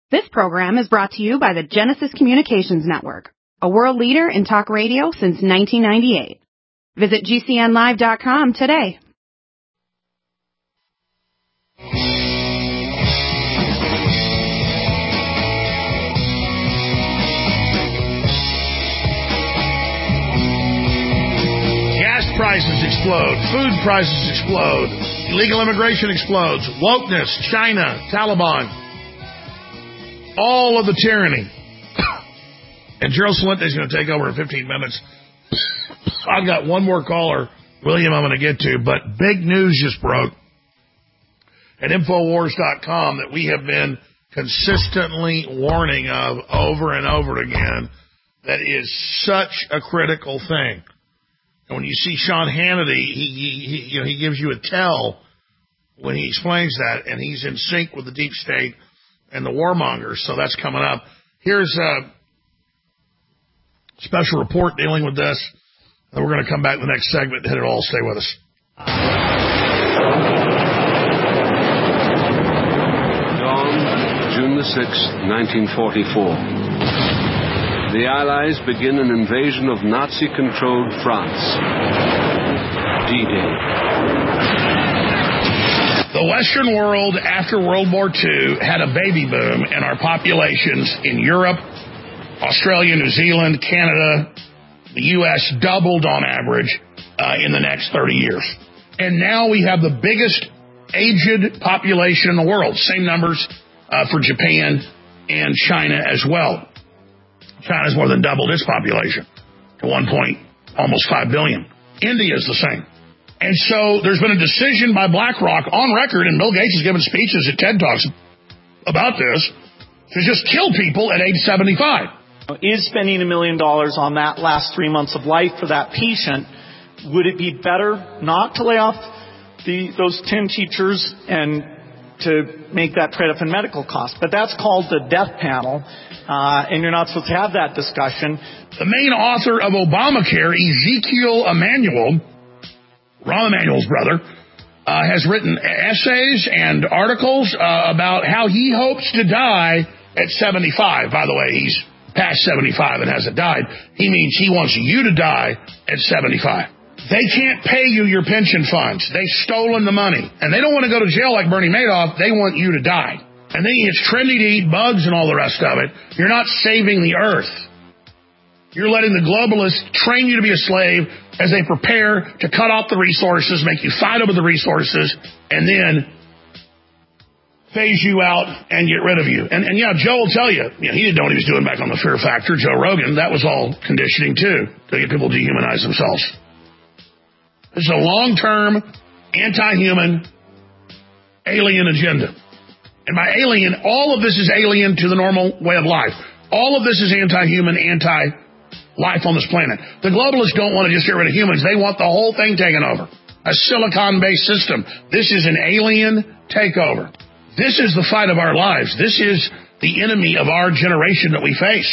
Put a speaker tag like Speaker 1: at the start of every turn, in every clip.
Speaker 1: This program is brought to you by the Genesis Communications Network, a world leader in talk radio since 1998. Visit GCNlive.com today.
Speaker 2: Gas prices explode, food prices explode, illegal immigration explodes, wokeness, China, Taliban, all of the tyranny. And Gerald Celente is going to take over in 15 minutes. I've got one more caller, William, I'm going to get to, but big news just broke at Infowars.com that we have been consistently warning of over and over again. That is such a critical thing. And when you see Sean Hannity, he gives you a tell when he explains that, and he's in sync with the deep state and the warmongers, so that's coming up. Here's a special report dealing with this, and we're going to come back in the next segment and hit it all. Stay with us.
Speaker 3: Dawn, June the 6th, 1944. The Allies begin an invasion of Nazi-controlled France. D-Day.
Speaker 2: The Western world after World War II had a baby boom, and our populations in Europe, Australia, New Zealand, Canada, the U.S. doubled on average in the next 30 years. And now we have the biggest aged population in the world. Same numbers for Japan and China as well. China's more than doubled its population to almost 5 billion. India is the same. And so there's been a decision by BlackRock on record, and Bill Gates has given speeches at TED Talks about this, to just kill people at age 75.
Speaker 4: Is spending $1 million on that last 3 months of life for that patient, would it be better not to lay off those 10 teachers and to make that trade-off in medical costs? But that's called the death panel, and you're not supposed to have that discussion.
Speaker 2: The main author of Obamacare, Ezekiel Emanuel, Rahm Emanuel's brother, has written essays and articles about how he hopes to die at 75. By the way, he's past 75 and hasn't died. He means he wants you to die at 75. They can't pay you your pension funds. They've stolen the money. And they don't want to go to jail like Bernie Madoff. They want you to die. And then it's trendy to eat bugs and all the rest of it. You're not saving the earth. You're letting the globalists train you to be a slave as they prepare to cut off the resources, make you fight over the resources, and then phase you out and get rid of you. And yeah, Joe will tell you, he didn't know what he was doing back on the Fear Factor, Joe Rogan. That was all conditioning, too, to get people to dehumanize themselves. This is a long-term, anti-human, alien agenda. And by alien, all of this is alien to the normal way of life. All of this is anti-human, anti-life on this planet. The globalists don't want to just get rid of humans. They want the whole thing taken over. A silicon-based system. This is an alien takeover. This is the fight of our lives. This is the enemy of our generation that we face.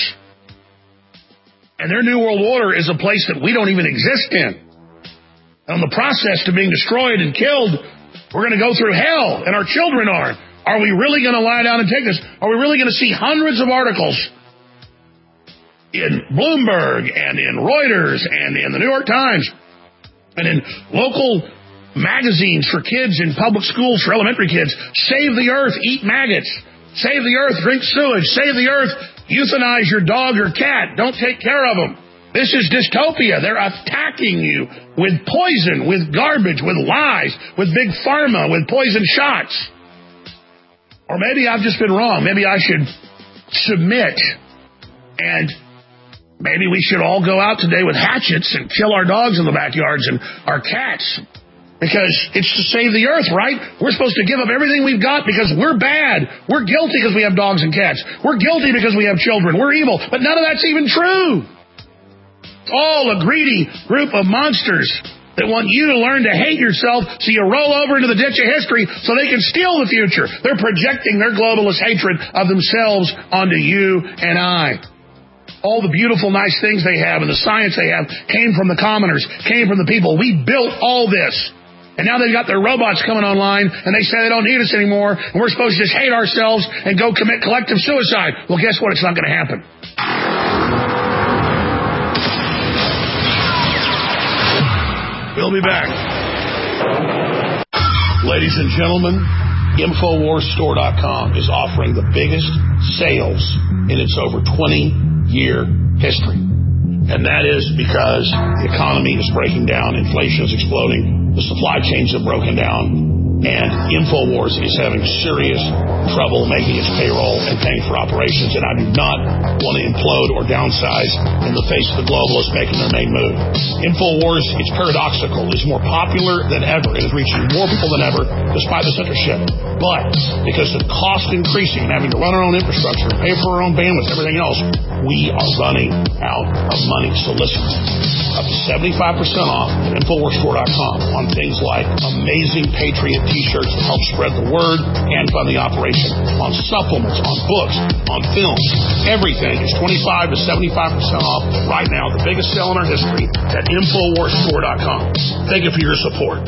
Speaker 2: And their New World Order is a place that we don't even exist in. On the process to being destroyed and killed, we're going to go through hell, and our children are. Are we really going to lie down and take this? Are we really going to see hundreds of articles in Bloomberg and in Reuters and in the New York Times and in local magazines for kids in public schools for elementary kids? Save the earth, eat maggots. Save the earth, drink sewage. Save the earth, euthanize your dog or cat. Don't take care of them. This is dystopia. They're attacking you with poison, with garbage, with lies, with big pharma, with poison shots. Or maybe I've just been wrong. Maybe I should submit, and maybe we should all go out today with hatchets and kill our dogs in the backyards and our cats, because it's to save the earth, right? We're supposed to give up everything we've got because we're bad. We're guilty because we have dogs and cats. We're guilty because we have children. We're evil. But none of that's even true. It's all a greedy group of monsters that want you to learn to hate yourself so you roll over into the ditch of history so they can steal the future. They're projecting their globalist hatred of themselves onto you and I. All the beautiful, nice things they have and the science they have came from the commoners, came from the people. We built all this. And now they've got their robots coming online, and they say they don't need us anymore, and we're supposed to just hate ourselves and go commit collective suicide. Well, guess what? It's not going to happen. We'll be back. Ladies and gentlemen, InfoWarsStore.com is offering the biggest sales in its over 20-year history. And that is because the economy is breaking down, inflation is exploding, the supply chains have broken down, and InfoWars is having serious trouble making its payroll and paying for operations. And I do not want to implode or downsize in the face of the globalists making their main move. InfoWars, it's paradoxical, is more popular than ever. It is reaching more people than ever, despite the censorship. But because of cost increasing and having to run our own infrastructure and pay for our own bandwidth and everything else, we are running out of money. So listen, up to 75% off at InfoWarsStore.com on things like amazing Patriot t-shirts that help spread the word and fund the operation, on supplements, on books, on films. Everything is 25 to 75% off right now. The biggest sale in our history at InfoWarsStore.com. Thank you for your support.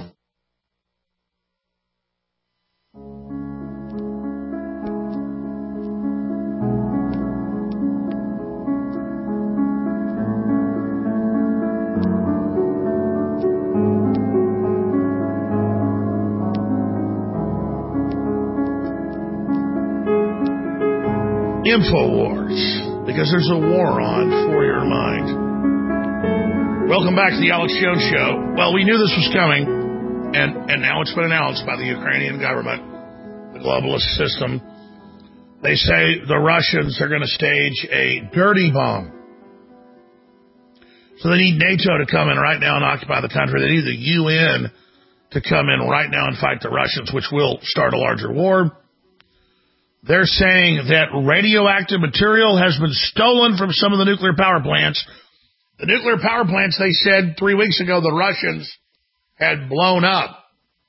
Speaker 2: InfoWars, because there's a war on for your mind. Welcome back to the Alex Jones Show. Well, we knew this was coming, and now it's been announced by the Ukrainian government, the globalist system. They say the Russians are going to stage a dirty bomb. So they need NATO to come in right now and occupy the country. They need the UN to come in right now and fight the Russians, which will start a larger war. They're saying that radioactive material has been stolen from some of the nuclear power plants. The nuclear power plants, they said 3 weeks ago, the Russians had blown up.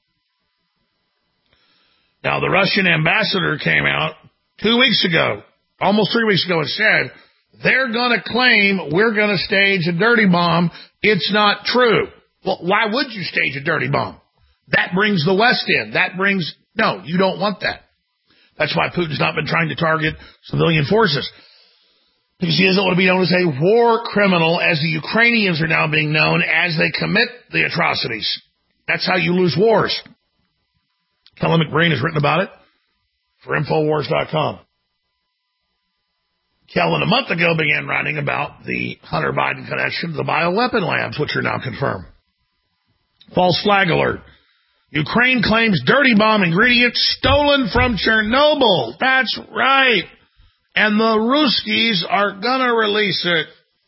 Speaker 2: Now, the Russian ambassador came out 2 weeks ago, almost 3 weeks ago, and said, they're going to claim we're going to stage a dirty bomb. It's not true. Well, why would you stage a dirty bomb? That brings the West in. No, you don't want that. That's why Putin's not been trying to target civilian forces, because he doesn't want to be known as a war criminal, as the Ukrainians are now being known, as they commit the atrocities. That's how you lose wars. Kellen McBreen has written about it for Infowars.com. Kellen, a month ago, began writing about the Hunter Biden connection to the bioweapon labs, which are now confirmed. False flag alert. Ukraine claims dirty bomb ingredients stolen from Chernobyl. That's right. And the Ruskies are going to release it.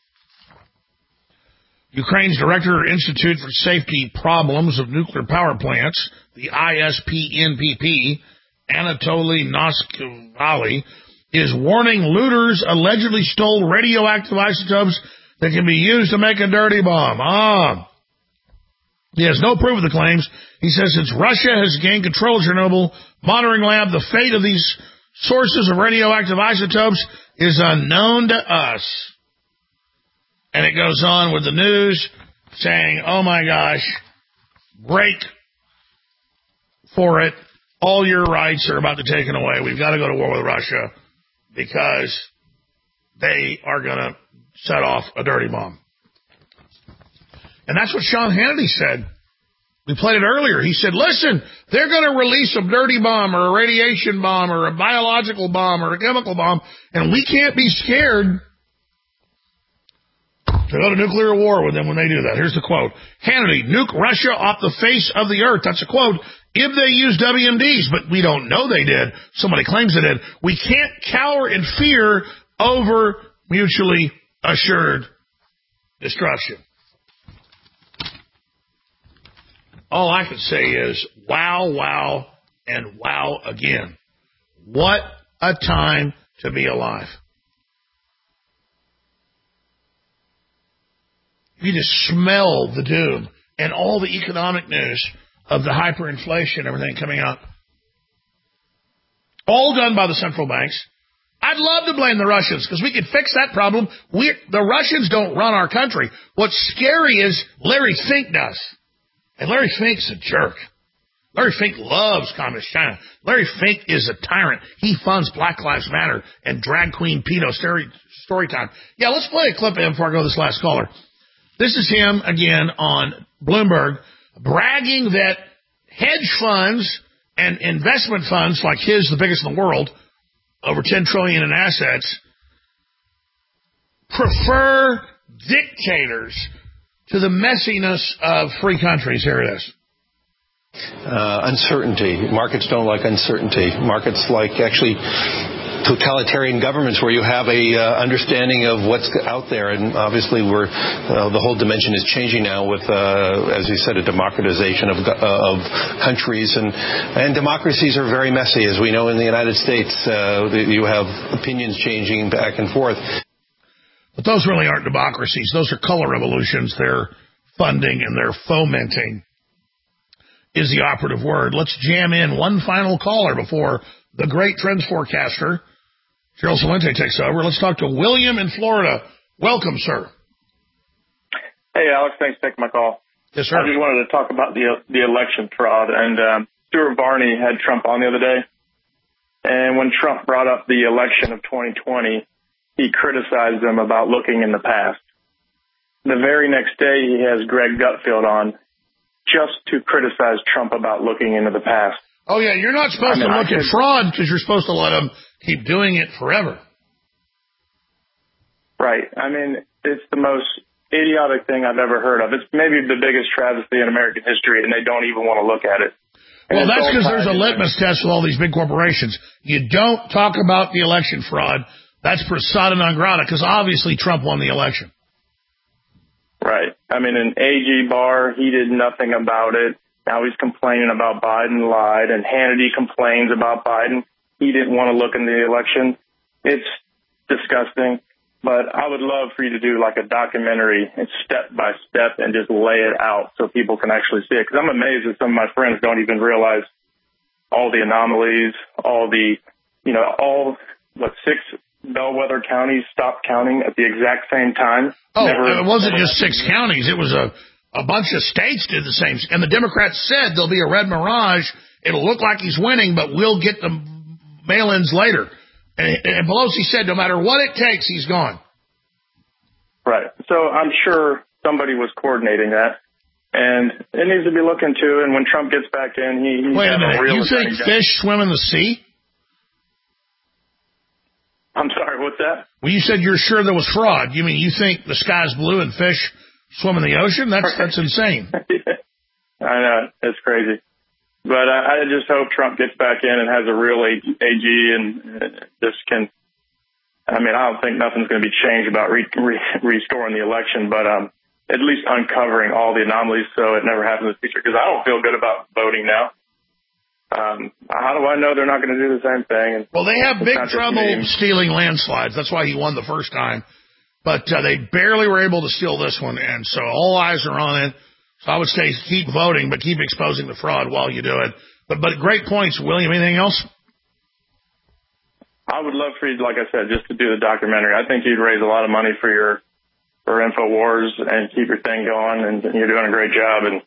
Speaker 2: Ukraine's Director of Institute for Safety Problems of Nuclear Power Plants, the ISPNPP, Anatoly Noskivali, is warning looters allegedly stole radioactive isotopes that can be used to make a dirty bomb. He has no proof of the claims. He says since Russia has gained control of Chernobyl monitoring lab, the fate of these sources of radioactive isotopes is unknown to us. And it goes on with the news saying, oh my gosh, break for it. All your rights are about to be taken away. We've got to go to war with Russia because they are going to set off a dirty bomb. And that's what Sean Hannity said. We played it earlier. He said, listen, they're going to release a dirty bomb or a radiation bomb or a biological bomb or a chemical bomb, and we can't be scared to go to nuclear war with them when they do that. Here's the quote. Hannity, nuke Russia off the face of the earth. That's a quote. If they use WMDs, but we don't know they did. Somebody claims they did. We can't cower in fear over mutually assured destruction. All I can say is, wow, wow, and wow again. What a time to be alive. You just smell the doom and all the economic news of the hyperinflation and everything coming up. All done by the central banks. I'd love to blame the Russians because we could fix that problem. The Russians don't run our country. What's scary is Larry Fink does. And Larry Fink's a jerk. Larry Fink loves Communist China. Larry Fink is a tyrant. He funds Black Lives Matter and drag queen pedo story time. Yeah, let's play a clip of him before I go to this last caller. This is him, again, on Bloomberg, bragging that hedge funds and investment funds like his, the biggest in the world, over $10 trillion in assets, prefer dictators to the messiness of free countries. Here it is.
Speaker 5: Uncertainty. Markets don't like uncertainty. Markets like actually totalitarian governments where you have a understanding of what's out there, and obviously the whole dimension is changing now with, as you said, a democratization of countries, and democracies are very messy, as we know in the United States. You have opinions changing back and forth.
Speaker 2: But those really aren't democracies. Those are color revolutions. They're funding and they're fomenting is the operative word. Let's jam in one final caller before the great trends forecaster, Gerald Celente, takes over. Let's talk to William in Florida. Welcome, sir.
Speaker 6: Hey, Alex. Thanks for taking my call.
Speaker 2: Yes, sir.
Speaker 6: I just wanted to talk about the election fraud. And Stuart Varney had Trump on the other day. And when Trump brought up the election of 2020, he criticized them about looking in the past. The very next day, he has Greg Gutfeld on just to criticize Trump about looking into the past.
Speaker 2: Oh, yeah, you're not supposed to look at fraud because you're supposed to let them keep doing it forever.
Speaker 6: Right. I mean, it's the most idiotic thing I've ever heard of. It's maybe the biggest travesty in American history, and they don't even want to look at it.
Speaker 2: Well, that's because there's a litmus test with all these big corporations. You don't talk about the election fraud. That's persona non grata because obviously Trump won the election.
Speaker 6: Right. I mean, in AG Barr, he did nothing about it. Now he's complaining about Biden lied, and Hannity complains about Biden. He didn't want to look in the election. It's disgusting. But I would love for you to do like a documentary and step by step and just lay it out so people can actually see it. Because I'm amazed that some of my friends don't even realize all the anomalies, all the, six bellwether counties stopped counting at the exact same time.
Speaker 2: Oh, it wasn't just 6 counties. It was a bunch of states did the same. And the Democrats said there'll be a red mirage. It'll look like he's winning, but we'll get the mail-ins later. And Pelosi said no matter what it takes, he's gone.
Speaker 6: Right. So I'm sure somebody was coordinating that. And it needs to be looked into. And when Trump gets back in, he
Speaker 2: Wait a minute. You think fish swim in the sea?
Speaker 6: I'm sorry, what's that?
Speaker 2: Well, you said you're sure there was fraud. You mean you think the sky's blue and fish swim in the ocean? That's insane.
Speaker 6: I know. It's crazy. But I just hope Trump gets back in and has a real AG and this can, I don't think nothing's going to be changed about restoring the election, but at least uncovering all the anomalies so it never happens in the future. Because I don't feel good about voting now. How do I know they're not going to do the same thing?
Speaker 2: Well, they have big trouble stealing landslides. That's why he won the first time. But they barely were able to steal this one, and so all eyes are on it. So I would say keep voting, but keep exposing the fraud while you do it. But great points, William. Anything else?
Speaker 6: I would love for you, like I said, just to do the documentary. I think you'd raise a lot of money for InfoWars and keep your thing going, and you're doing a great job. And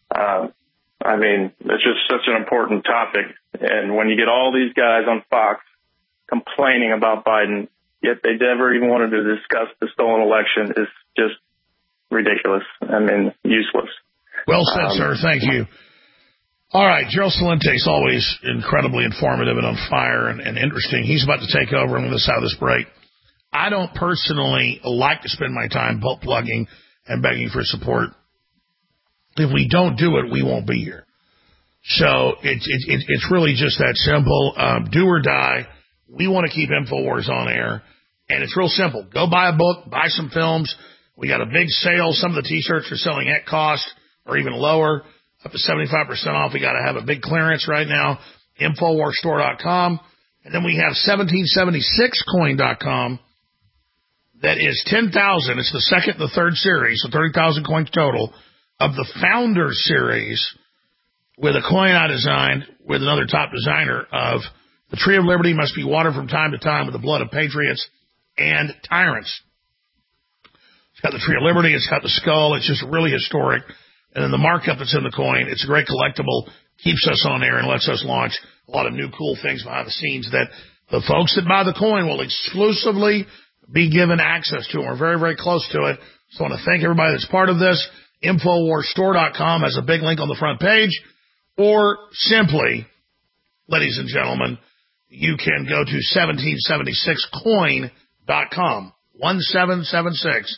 Speaker 6: it's just such an important topic. And when you get all these guys on Fox complaining about Biden, yet they never even wanted to discuss the stolen election, is just ridiculous. Useless.
Speaker 2: Well said, sir. Thank you. All right. Gerald Celente is always incredibly informative and on fire and interesting. He's about to take over on this side of this break. I don't personally like to spend my time butt plugging and begging for support. If we don't do it, we won't be here. So it's really just that simple. Do or die. We want to keep InfoWars on air. And it's real simple. Go buy a book, buy some films. We got a big sale. Some of the T-shirts are selling at cost or even lower, up to 75% off. We got to have a big clearance right now. InfoWarsStore.com. And then we have 1776coin.com. That is 10,000. It's the second and the third series, so 30,000 coins total of the Founder series with a coin I designed with another top designer of the Tree of Liberty must be watered from time to time with the blood of patriots and tyrants. It's got the Tree of Liberty. It's got the skull. It's just really historic. and then the markup that's in the coin. It's a great collectible, keeps us on air and lets us launch a lot of new cool things behind the scenes that the folks that buy the coin will exclusively be given access to. We're very, very close to it. So I want to thank everybody that's part of this. InfoWarsStore.com has a big link on the front page. Or simply, ladies and gentlemen, you can go to 1776coin.com. 1776.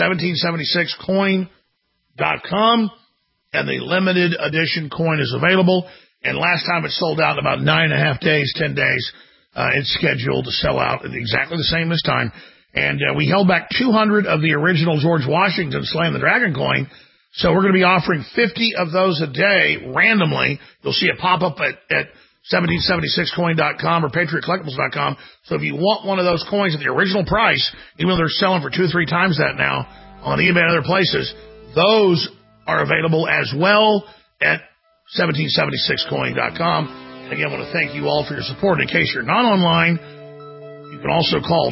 Speaker 2: 1776coin.com. And the limited edition coin is available. And last time it sold out in about 9.5 days, 10 days. It's scheduled to sell out at exactly the same this time. And we held back 200 of the original George Washington Slaying the Dragon coin. So we're going to be offering 50 of those a day randomly. You'll see it pop up at 1776coin.com or patriotcollectibles.com. So if you want one of those coins at the original price, even though they're selling for 2 or 3 times that now on eBay and other places, those are available as well at 1776coin.com. And again, I want to thank you all for your support. In case you're not online, you can also call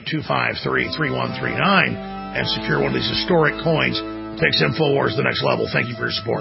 Speaker 2: 888-253-3139 and secure one of these historic coins. It takes InfoWars to the next level. Thank you for your support.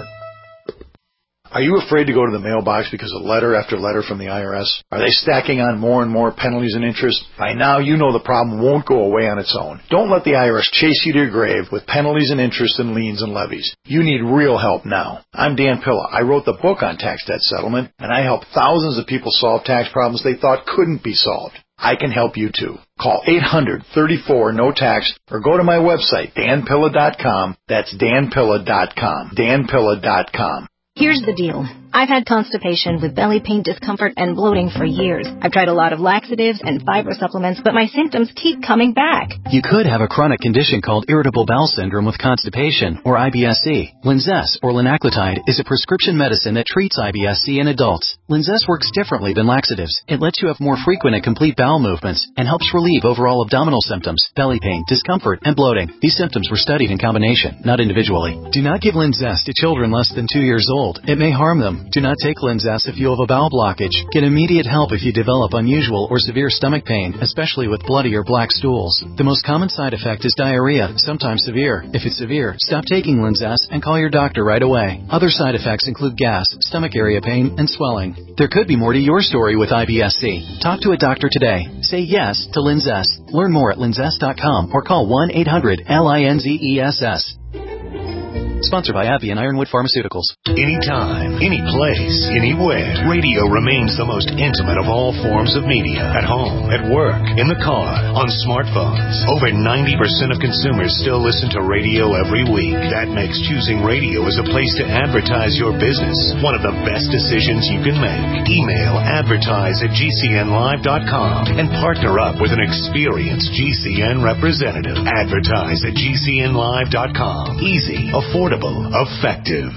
Speaker 7: Are you afraid to go to the mailbox because of letter after letter from the IRS? Are they stacking on more and more penalties and interest? By now, you know the problem won't go away on its own. Don't let the IRS chase you to your grave with penalties and interest and liens and levies. You need real help now. I'm Dan Pilla. I wrote the book on tax debt settlement, and I help thousands of people solve tax problems they thought couldn't be solved. I can help you too. Call 800-34-NO-TAX or go to my website, danpilla.com. That's danpilla.com. danpilla.com.
Speaker 8: Here's the deal. I've had constipation with belly pain, discomfort, and bloating for years. I've tried a lot of laxatives and fiber supplements, but my symptoms keep coming back.
Speaker 9: You could have a chronic condition called irritable bowel syndrome with constipation, or IBS-C. Linzess, or linaclotide, is a prescription medicine that treats IBS-C in adults. Linzess works differently than laxatives. It lets you have more frequent and complete bowel movements and helps relieve overall abdominal symptoms, belly pain, discomfort, and bloating. These symptoms were studied in combination, not individually. Do not give Linzess to children less than 2 years old. It may harm them. Do not take Linzess if you have a bowel blockage. Get immediate help if you develop unusual or severe stomach pain, especially with bloody or black stools. The most common side effect is diarrhea, sometimes severe. If it's severe, stop taking Linzess and call your doctor right away. Other side effects include gas, stomach area pain, and swelling. There could be more to your story with IBS-C. Talk to a doctor today. Say yes to Linzess. Learn more at linzess.com or call 1-800-LINZESS. Sponsored by AbbVie and Ironwood Pharmaceuticals.
Speaker 10: Anytime, any place, anywhere. Radio remains the most intimate of all forms of media. At home, at work, in the car, on smartphones. Over 90% of consumers still listen to radio every week. That makes choosing radio as a place to advertise your business one of the best decisions you can make. Email advertise@gcnlive.com and partner up with an experienced GCN representative. Advertise@gcnlive.com. Easy, affordable, effective.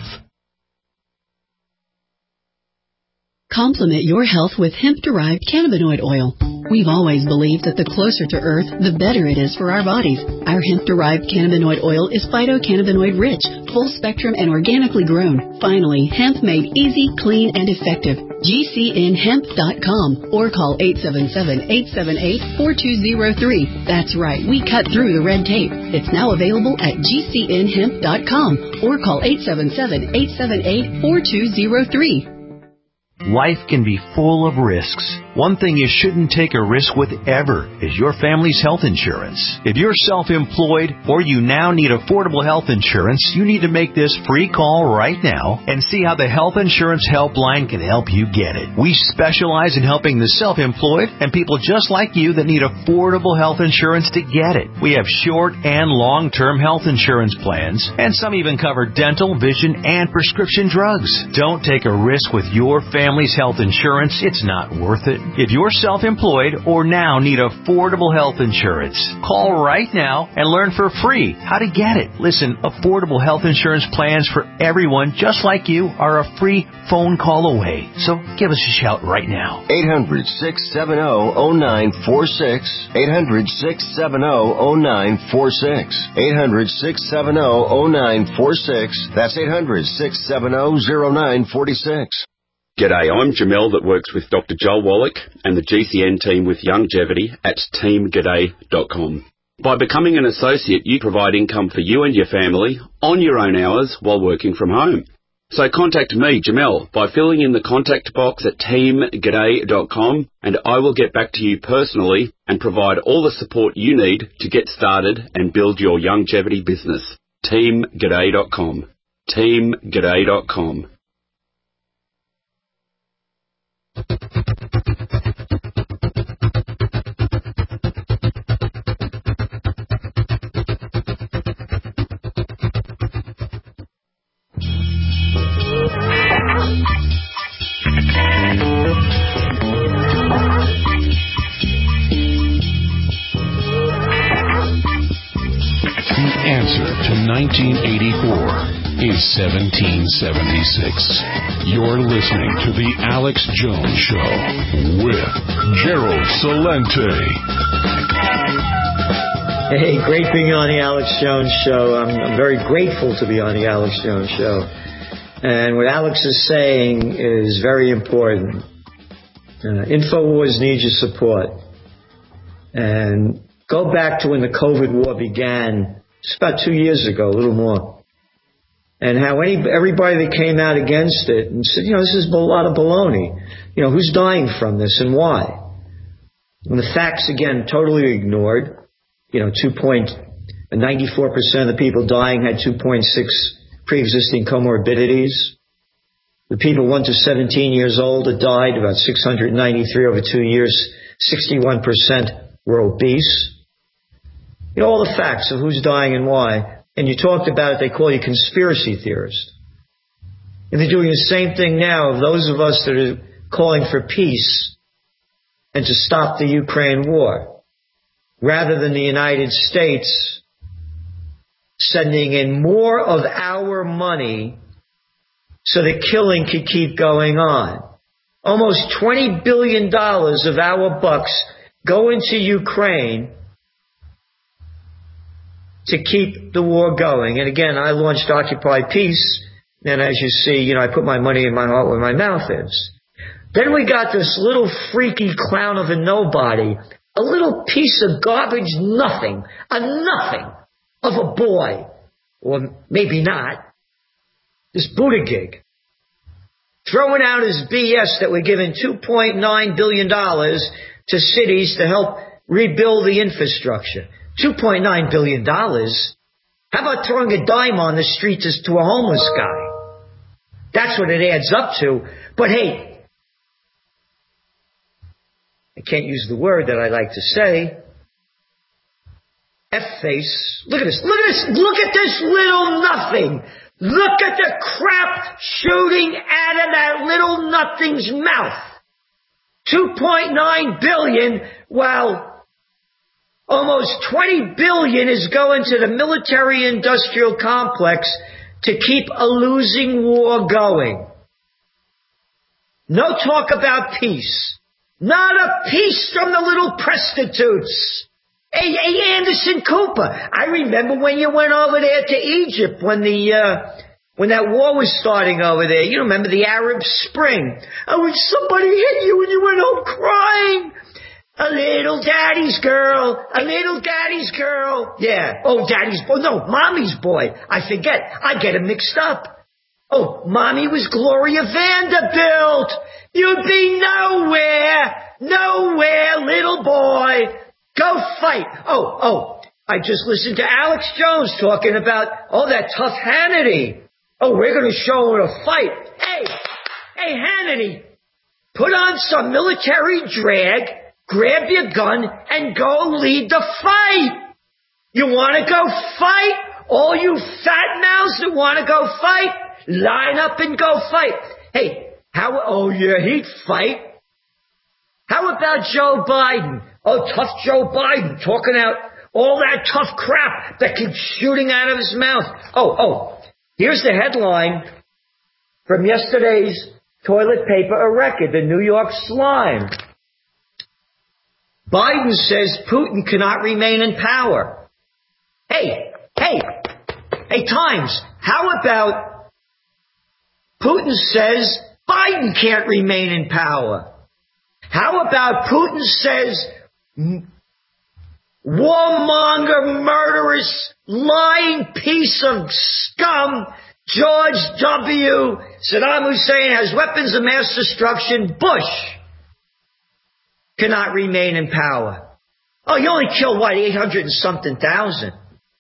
Speaker 11: Complement your health with hemp-derived cannabinoid oil. We've always believed that the closer to Earth, the better it is for our bodies. Our hemp-derived cannabinoid oil is phytocannabinoid-rich, full-spectrum, and organically grown. Finally, hemp made easy, clean, and effective. GCNhemp.com or call 877-878-4203. That's right, we cut through the red tape. It's now available at GCNhemp.com or call 877-878-4203.
Speaker 12: Life can be full of risks. One thing you shouldn't take a risk with ever is your family's health insurance. If you're self-employed or you now need affordable health insurance, you need to make this free call right now and see how the Health Insurance Helpline can help you get it. We specialize in helping the self-employed and people just like you that need affordable health insurance to get it. We have short and long-term health insurance plans, and some even cover dental, vision, and prescription drugs. Don't take a risk with your family's health insurance. It's not worth it. If you're self-employed or now need affordable health insurance, call right now and learn for free how to get it. Listen, affordable health insurance plans for everyone just like you are a free phone call away. So give us a shout right now.
Speaker 13: 800-670-0946. 800-670-0946. 800-670-0946. That's 800-670-0946.
Speaker 14: G'day, I'm Jamel that works with Dr. Joel Wallach and the GCN team with Longevity at teamg'day.com. By becoming an associate, you provide income for you and your family on your own hours while working from home. So contact me, Jamel, by filling in the contact box at teamg'day.com, and I will get back to you personally and provide all the support you need to get started and build your longevity business. teamg'day.com. teamg'day.com.
Speaker 10: The answer to 1984 is 1776. You're listening to The Alex Jones Show with Gerald Celente.
Speaker 15: Hey, great being on The Alex Jones Show. I'm very grateful to be on The Alex Jones Show. And what Alex is saying is very important. InfoWars needs your support. And go back to when the COVID war began. It's about 2 years ago, a little more. And how everybody that came out against it and said, this is a lot of baloney. Who's dying from this and why? And the facts, again, totally ignored. 94% of the people dying had 2.6 pre-existing comorbidities. The people 1 to 17 years old that died, about 693 over 2 years, 61% were obese. All the facts of who's dying and why. And you talked about it, they call you conspiracy theorist. And they're doing the same thing now of those of us that are calling for peace and to stop the Ukraine war. Rather than the United States sending in more of our money so the killing could keep going on. Almost $20 billion of our bucks go into Ukraine to keep the war going. And again, I launched Occupy Peace, and as you see, I put my money in my heart where my mouth is. Then we got this little freaky clown of a nobody, a little piece of garbage nothing, a nothing of a boy, or maybe not, this Buttigieg, throwing out his BS that we're giving $2.9 billion to cities to help rebuild the infrastructure. $2.9 billion? How about throwing a dime on the street to a homeless guy? That's what it adds up to. But hey, I can't use the word that I like to say. F-face. Look at this. Look at this. Look at this little nothing. Look at the crap shooting out of that little nothing's mouth. 2.9 billion, while almost 20 billion is going to the military-industrial complex to keep a losing war going. No talk about peace. Not a peace from the little prostitutes. Hey, Anderson Cooper, I remember when you went over there to Egypt when that war was starting over there. You remember the Arab Spring. Oh, when somebody hit you and you went home crying. A little daddy's girl. Yeah. Oh, daddy's boy. No, mommy's boy. I forget. I get them mixed up. Oh, mommy was Gloria Vanderbilt. You'd be nowhere, little boy. Go fight. Oh, I just listened to Alex Jones talking about, that tough Hannity. Oh, we're going to show him a fight. Hey, Hannity, put on some military drag, grab your gun, and go lead the fight. You want to go fight? All you fat mouths that want to go fight, line up and go fight. Hey, he'd fight. How about Joe Biden? Oh, tough Joe Biden, talking out all that tough crap that keeps shooting out of his mouth. Oh, here's the headline from yesterday's Toilet Paper a Record, the New York Slime. Biden says Putin cannot remain in power. Hey, Times, how about Putin says Biden can't remain in power? How about Putin says warmonger, murderous, lying piece of scum, George W. Saddam Hussein has weapons of mass destruction. Bush cannot remain in power. Oh, you only killed, 800 and something thousand.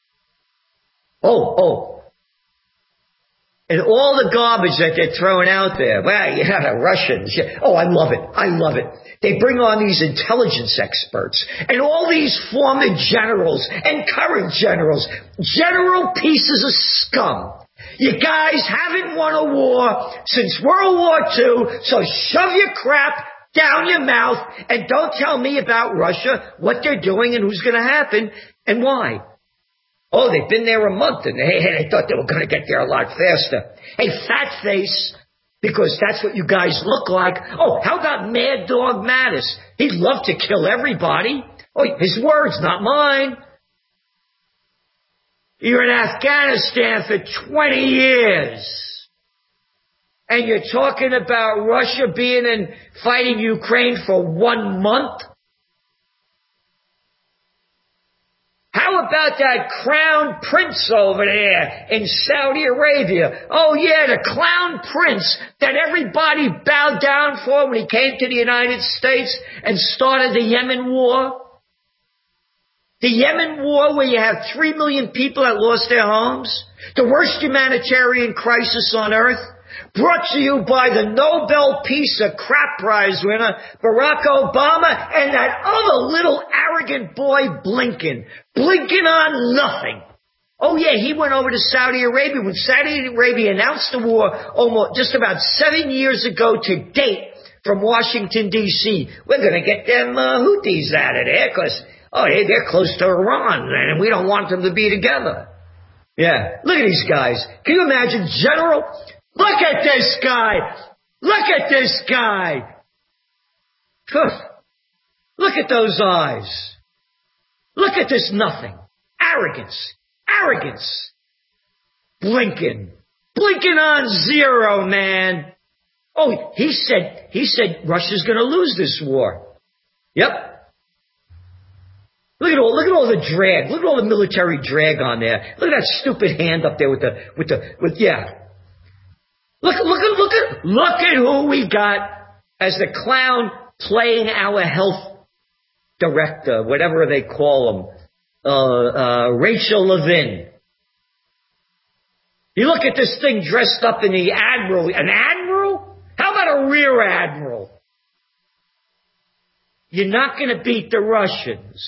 Speaker 15: Oh. And all the garbage that they're throwing out there. Well, yeah, Russians. Yeah. Oh, I love it. They bring on these intelligence experts and all these former generals and current generals. General pieces of scum. You guys haven't won a war since World War II, so shove your crap down your mouth and don't tell me about Russia, what they're doing and who's going to happen and why. Oh, they've been there a month and they thought they were going to get there a lot faster. Hey, fat face, because that's what you guys look like. Oh, how about Mad Dog Mattis? He'd love to kill everybody. Oh, his words, not mine. You're in Afghanistan for 20 years. And you're talking about Russia being in fighting Ukraine for 1 month? How about that crown prince over there in Saudi Arabia? Oh yeah, the crown prince that everybody bowed down for when he came to the United States and started the Yemen war. The Yemen war where you have 3 million people that lost their homes. The worst humanitarian crisis on earth. Brought to you by the Nobel Peace of Crap Prize winner, Barack Obama, and that other little arrogant boy, Blinken. Blinken on nothing. Oh yeah, he went over to Saudi Arabia when Saudi Arabia announced the war almost just about 7 years ago to date from Washington, D.C. We're going to get them Houthis out of there because, they're close to Iran and we don't want them to be together. Yeah, look at these guys. Can you imagine General... Look at this guy! Look at this guy! Look at those eyes. Look at this nothing. Arrogance. Blinken on zero, man. Oh, he said Russia's gonna lose this war. Yep. Look at all the drag. Look at all the military drag on there. Look at that stupid hand up there yeah. Look at who we got as the clown playing our health director, whatever they call him, Rachel Levin. You look at this thing dressed up in the admiral. An admiral? How about a rear admiral? You're not going to beat the Russians.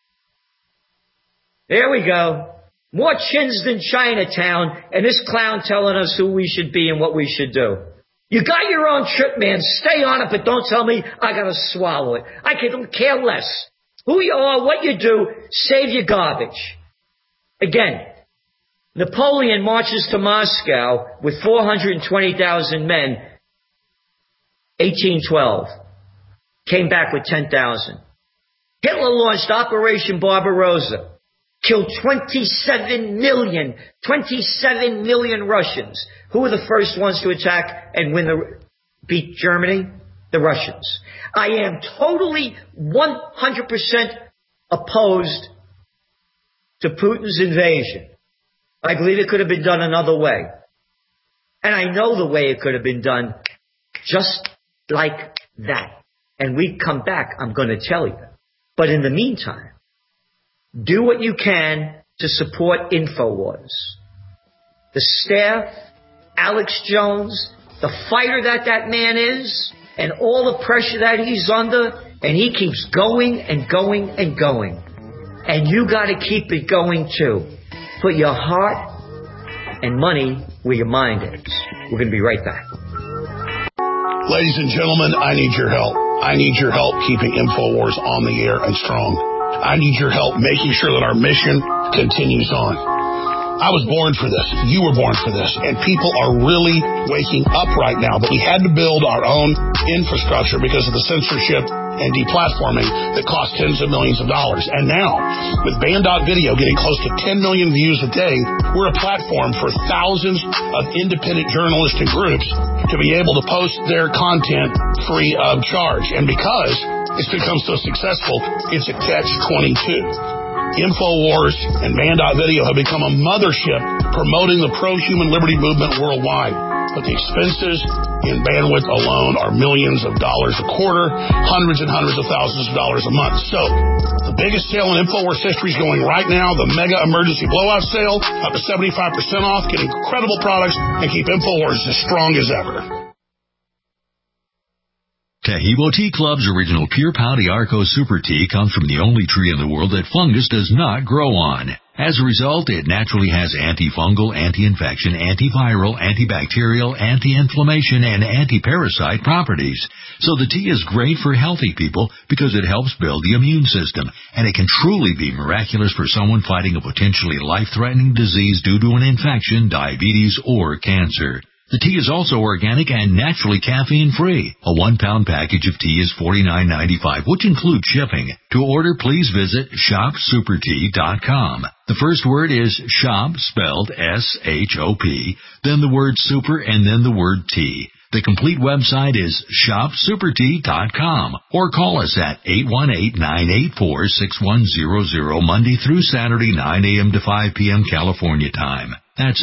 Speaker 15: There we go. More chins than Chinatown, and this clown telling us who we should be and what we should do. You got your own trip, man. Stay on it, but don't tell me I gotta swallow it. I can care less. Who you are, what you do, save your garbage. Again, Napoleon marches to Moscow with 420,000 men, 1812. Came back with 10,000. Hitler launched Operation Barbarossa. Killed 27 million Russians. Who were the first ones to attack and beat Germany? The Russians. I am totally 100% opposed to Putin's invasion. I believe it could have been done another way. And I know the way it could have been done just like that. And we come back, I'm going to tell you. But in the meantime, do what you can to support InfoWars. The staff, Alex Jones, the fighter that man is, and all the pressure that he's under, and he keeps going and going and going. And you got to keep it going too. Put your heart and money where your mind is. We're going to be right back.
Speaker 2: Ladies and gentlemen, I need your help. I need your help keeping InfoWars on the air and strong. I need your help making sure that our mission continues on. I was born for this. You were born for this. And people are really waking up right now. But we had to build our own infrastructure because of the censorship and deplatforming that cost tens of millions of dollars. And now, with Band.video getting close to 10 million views a day, we're a platform for thousands of independent journalists and groups to be able to post their content free of charge. And because it's become so successful, it's a catch-22. InfoWars and Man.video have become a mothership promoting the pro-human liberty movement worldwide. But the expenses in bandwidth alone are millions of dollars a quarter, hundreds and hundreds of thousands of dollars a month. So, the biggest sale in InfoWars history is going right now, the Mega Emergency Blowout Sale, up to 75% off. Get incredible products and keep InfoWars as strong as ever.
Speaker 16: Tahibo Tea Club's original Pure Pau d'Arco Super Tea comes from the only tree in the world that fungus does not grow on. As a result, it naturally has antifungal, anti-infection, antiviral, antibacterial, anti-inflammation, and anti-parasite properties. So the tea is great for healthy people because it helps build the immune system, and it can truly be miraculous for someone fighting a potentially life-threatening disease due to an infection, diabetes, or cancer. The tea is also organic and naturally caffeine-free. A 1-pound package of tea is $49.95, which includes shipping. To order, please visit shopsupertea.com. The first word is shop, spelled S-H-O-P, then the word super, and then the word tea. The complete website is shopsupertea.com, or call us at 818-984-6100 Monday through Saturday, 9 a.m. to 5 p.m. California time. That's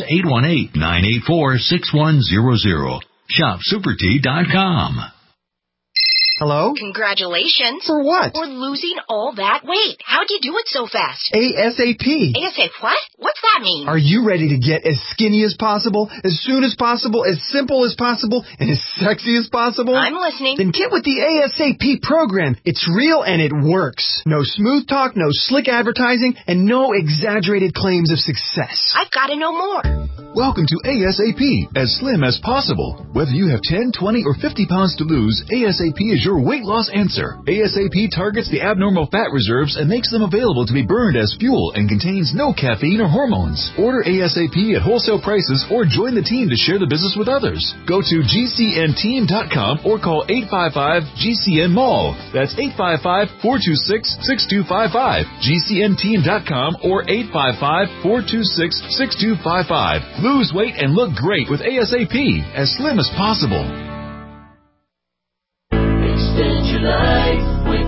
Speaker 16: 818-984-6100. ShopSuperTea.com.
Speaker 17: Hello?
Speaker 18: Congratulations.
Speaker 17: For what?
Speaker 18: For losing all that weight. How'd you do it so fast?
Speaker 17: ASAP.
Speaker 18: ASAP what? What's that mean?
Speaker 17: Are you ready to get as skinny as possible, as soon as possible, as simple as possible, and as sexy as possible?
Speaker 18: I'm listening.
Speaker 17: Then get with the ASAP program. It's real and it works. No smooth talk, no slick advertising, and no exaggerated claims of success.
Speaker 18: I've got to know more.
Speaker 19: Welcome to ASAP, as slim as possible. Whether you have 10, 20, or 50 pounds to lose, ASAP is your weight loss answer. ASAP targets the abnormal fat reserves and makes them available to be burned as fuel and contains no caffeine or hormones. Order ASAP at wholesale prices or join the team to share the business with others. Go to GCNteam.com or call 855-GCN-MALL. That's 855-426-6255. GCNteam.com or 855-426-6255. Lose weight and look great with ASAP, as slim as possible.
Speaker 20: Extend your life with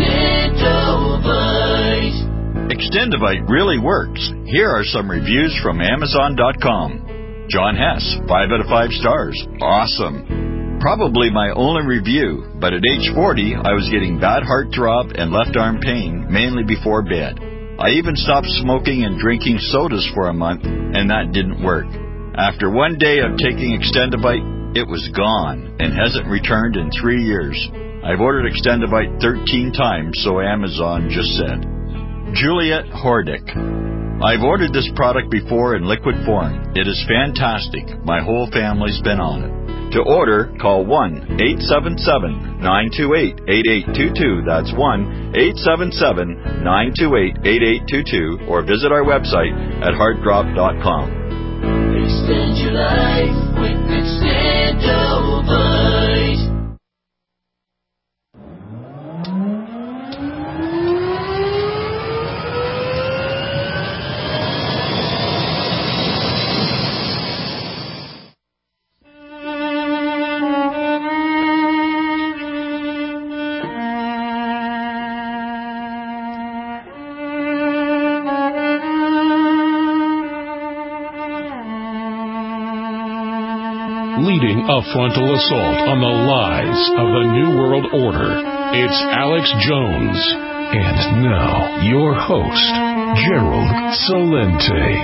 Speaker 20: Extendovite.
Speaker 21: Extendovite really works. Here are some reviews from Amazon.com. John Hess, 5 out of 5 stars. Awesome. Probably my only review, but at age 40, I was getting bad heart drop and left arm pain, mainly before bed. I even stopped smoking and drinking sodas for a month, and that didn't work. After one day of taking Extendovite, it was gone and hasn't returned in 3 years. I've ordered Extendovite 13 times, so Amazon just said. Juliet Hordick. I've ordered this product before in liquid form. It is fantastic. My whole family's been on it. To order, call 1-877-928-8822. That's 1-877-928-8822. Or visit our website at heartdrop.com.
Speaker 20: Extend your life with Extendovite.
Speaker 22: Leading a frontal assault on the lies of the New World Order, it's Alex Jones. And now, your host, Gerald Celente.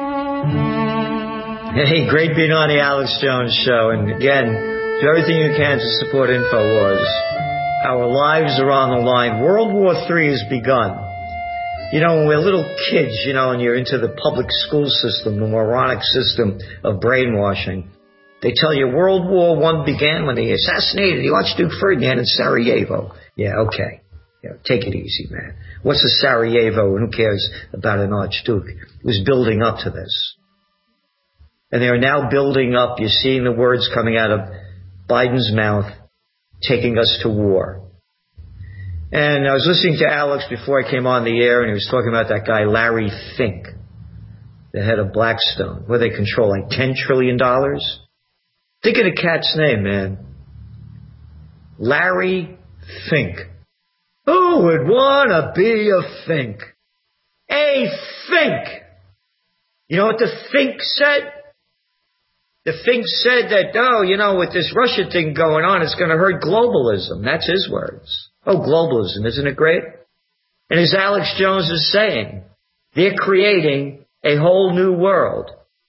Speaker 15: Hey, great being on the Alex Jones Show. And again, do everything you can to support InfoWars. Our lives are on the line. World War III has begun. You know, when we're little kids, you know, and you're into the public school system, the moronic system of brainwashing, they tell you World War I began when they assassinated the Archduke Ferdinand in Sarajevo. Yeah, okay. Yeah, take it easy, man. What's a Sarajevo, and who cares about an Archduke? It was building up to this. And they are now building up. You're seeing the words coming out of Biden's mouth, taking us to war. And I was listening to Alex before I came on the air, and he was talking about that guy, Larry Fink, the head of Blackstone, where they control like $10 trillion. Think of the cat's name, man. Larry Fink. Who would want to be a Fink? Hey, think. You know what the think said? The think said that, with this Russia thing going on, it's going to hurt globalism. That's his words. Oh, globalism, isn't it great? And as Alex Jones is saying, they're creating a whole new world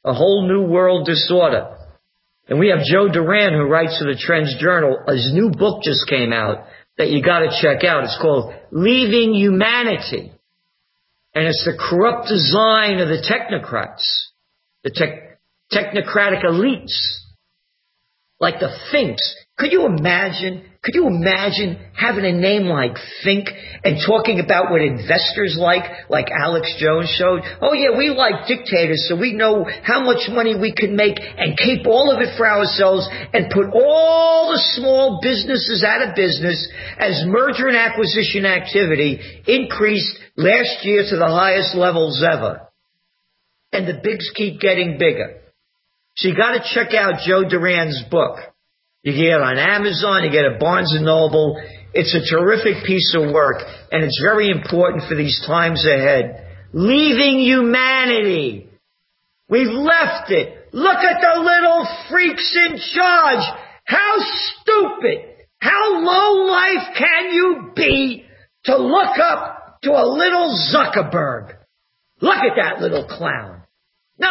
Speaker 15: disorder. And we have Joe Duran, who writes for the Trends Journal. His new book just came out that you got to check out. It's called Leaving Humanity. And it's the corrupt design of the technocrats, the technocratic elites, like the Finks. Could you imagine having a name like Fink and talking about what investors like Alex Jones showed? Oh yeah, we like dictators, so we know how much money we can make and keep all of it for ourselves and put all the small businesses out of business as merger and acquisition activity increased last year to the highest levels ever. And the bigs keep getting bigger. So you got to check out Joe Duran's book. You can get it on Amazon, you get it at Barnes & Noble. It's a terrific piece of work, and it's very important for these times ahead. Leaving humanity. We've left it. Look at the little freaks in charge. How stupid, how low life can you be to look up to a little Zuckerberg? Look at that little clown. No.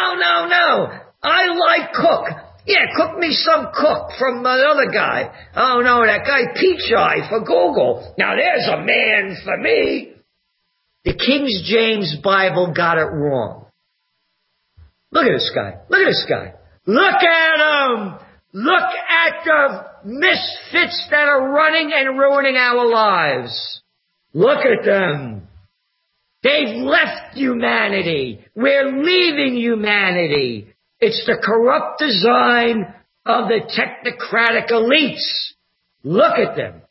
Speaker 15: I like Cook. Yeah, cook me some Cook from another guy. Oh, no, that guy Peach Eye for Google. Now, there's a man for me. The King James Bible got it wrong. Look at this guy. Look at him. Look at the misfits that are running and ruining our lives. Look at them. They've left humanity. We're leaving humanity. It's the corrupt design of the technocratic elites. Look at them.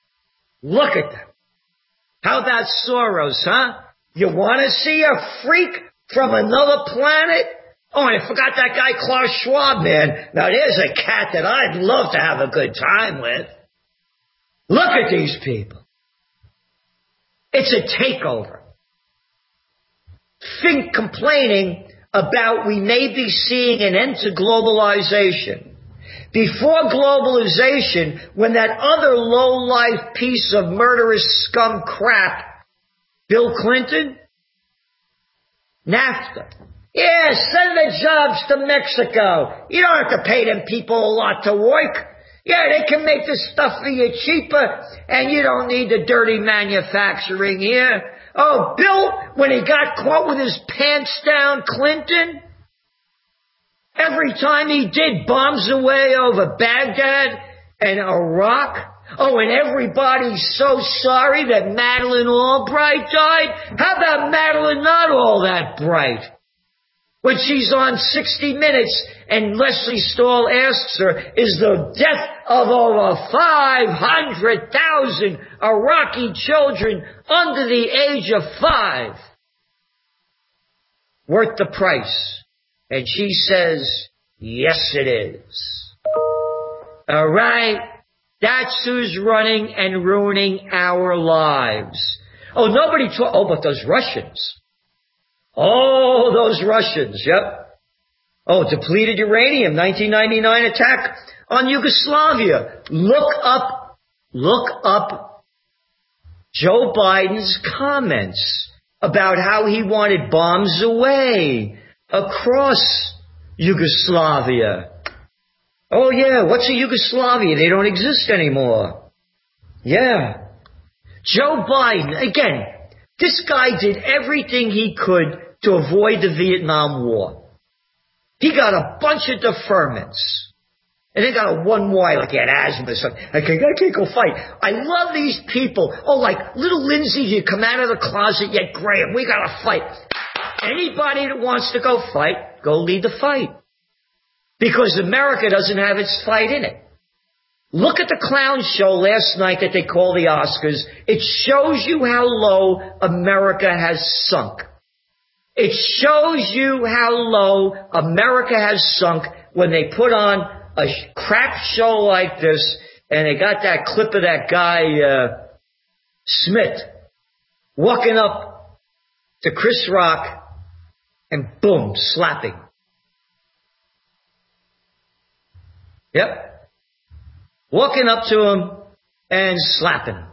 Speaker 15: How about Soros, huh? You want to see a freak from another planet? Oh, and I forgot that guy Klaus Schwab, man. Now there's a cat that I'd love to have a good time with. Look at these people. It's a takeover. Think complaining about we may be seeing an end to globalization. Before globalization, when that other low-life piece of murderous scum crap, Bill Clinton, NAFTA. Yeah, send the jobs to Mexico. You don't have to pay them people a lot to work. Yeah, they can make this stuff for you cheaper, and you don't need the dirty manufacturing here. Oh, Bill, when he got caught with his pants down, Clinton, every time he did bombs away over Baghdad and Iraq. Oh, and everybody's so sorry that Madeleine Albright died. How about Madeleine not all that bright? When she's on 60 Minutes and Leslie Stahl asks her, is the death of over 500,000 Iraqi children under the age of 5 worth the price? And she says, yes, it is. All right. That's who's running and ruining our lives. Oh, nobody but those Russians. Oh, those Russians, yep. Oh, depleted uranium, 1999 attack on Yugoslavia. Look up Joe Biden's comments about how he wanted bombs away across Yugoslavia. Oh yeah, what's a Yugoslavia? They don't exist anymore. Yeah. Joe Biden, again, this guy did everything he could to avoid the Vietnam War. He got a bunch of deferments. And they got a one why, like he had asthma. So I can't go fight. I love these people. Oh, like little Lindsay, you come out of the closet, yet Graham, we got to fight. Anybody that wants to go fight, go lead the fight. Because America doesn't have its fight in it. Look at the clown show last night that they call the Oscars. It shows you how low America has sunk. It shows you how low America has sunk when they put on a crap show like this, and they got that clip of that guy, Smith, walking up to Chris Rock and boom, slapping. Yep. Walking up to him and slapping him.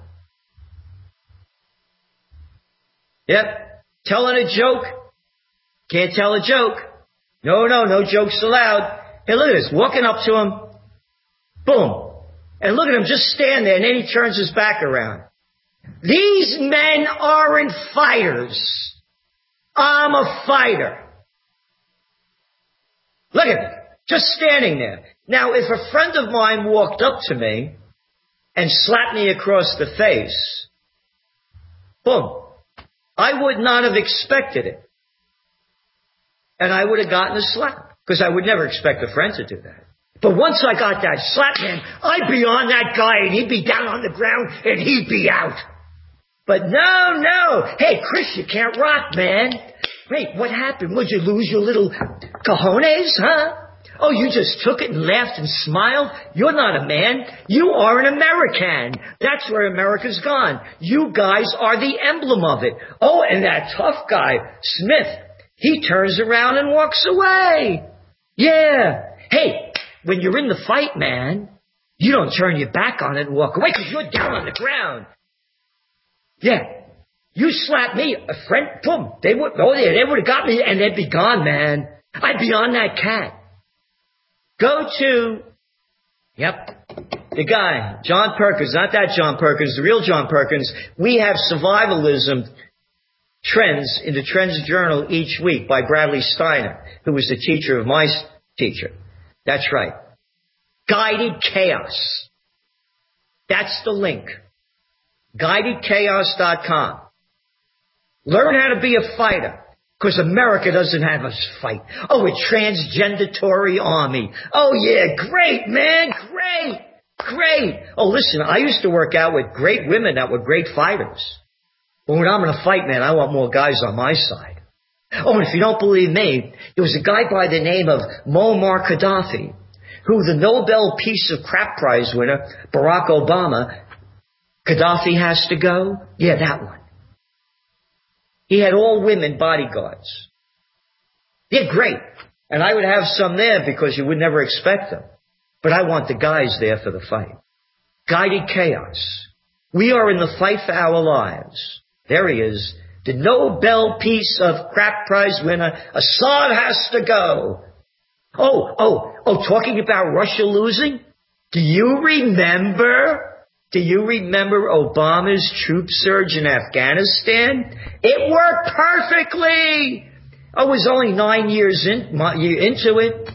Speaker 15: Yep. Telling a joke. Can't tell a joke. No jokes allowed. Hey, look at this. Walking up to him. Boom. And look at him just stand there, and then he turns his back around. These men aren't fighters. I'm a fighter. Look at him. Just standing there. Now, if a friend of mine walked up to me and slapped me across the face, boom, I would not have expected it. And I would have gotten a slap, because I would never expect a friend to do that. But once I got that slap, man, I'd be on that guy, and he'd be down on the ground, and he'd be out. But no. Hey, Chris, you can't rock, man. Wait, what happened? Would you lose your little cojones, huh? Oh, you just took it and laughed and smiled? You're not a man. You are an American. That's where America's gone. You guys are the emblem of it. Oh, and that tough guy, Smith, he turns around and walks away. Yeah. Hey, when you're in the fight, man, you don't turn your back on it and walk away, because you're down on the ground. Yeah. You slap me, a friend, boom, they would have got me, and they'd be gone, man. I'd be on that cat. Go to, the guy, John Perkins, not that John Perkins, the real John Perkins. We have survivalism trends in the Trends Journal each week by Bradley Steiner, who was the teacher of my teacher. That's right. Guided Chaos. That's the link. GuidedChaos.com. Learn how to be a fighter. Because America doesn't have us fight. Oh, a transgendatory army. Oh, yeah, great, man, great. Oh, listen, I used to work out with great women that were great fighters. But when I'm in a fight, man, I want more guys on my side. Oh, and if you don't believe me, there was a guy by the name of Muammar Gaddafi, who the Nobel Peace of Crap Prize winner, Barack Obama, Gaddafi has to go? Yeah, that one. He had all women bodyguards. They're great. And I would have some there because you would never expect them. But I want the guys there for the fight. Guided Chaos. We are in the fight for our lives. There he is. The Nobel Peace of Crap Prize winner, Assad has to go. Oh, talking about Russia losing? Do you remember Obama's troop surge in Afghanistan? It worked perfectly. I was only 9 years into it.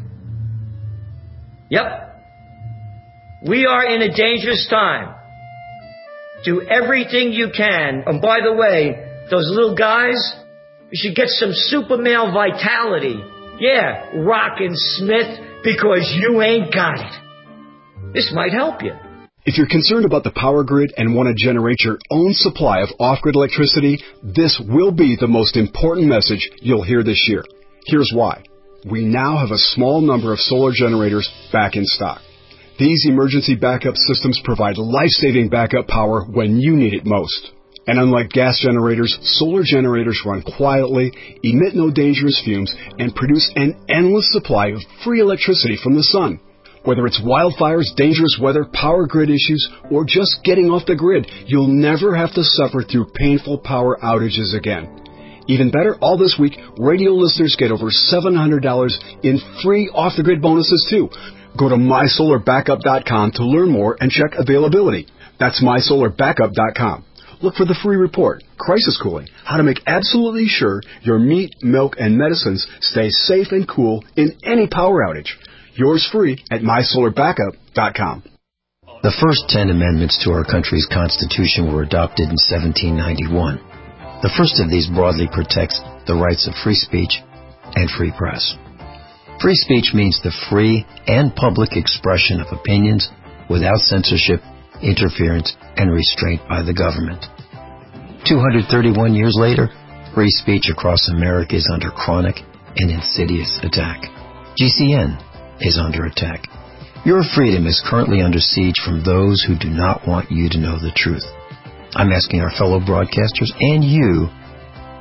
Speaker 15: Yep. We are in a dangerous time. Do everything you can. And by the way, those little guys, you should get some super male vitality. Yeah, Rock and Smith, because you ain't got it. This might help you.
Speaker 1: If you're concerned about the power grid and want to generate your own supply of off-grid electricity, this will be the most important message you'll hear this year. Here's why. We now have a small number of solar generators back in stock. These emergency backup systems provide life-saving backup power when you need it most. And unlike gas generators, solar generators run quietly, emit no dangerous fumes, and produce an endless supply of free electricity from the sun. Whether it's wildfires, dangerous weather, power grid issues, or just getting off the grid, you'll never have to suffer through painful power outages again. Even better, all this week, radio listeners get over $700 in free off-the-grid bonuses too. Go to mysolarbackup.com to learn more and check availability. That's mysolarbackup.com. Look for the free report, Crisis Cooling, how to make absolutely sure your meat, milk, and medicines stay safe and cool in any power outage. Yours free at mysolarbackup.com.
Speaker 3: The first 10 amendments to our country's Constitution were adopted in 1791. The first of these broadly protects the rights of free speech and free press. Free speech means the free and public expression of opinions without censorship, interference, and restraint by the government. 231 years later, free speech across America is under chronic and insidious attack. GCN is under attack. Your freedom is currently under siege from those who do not want you to know the truth. I'm asking our fellow broadcasters and you to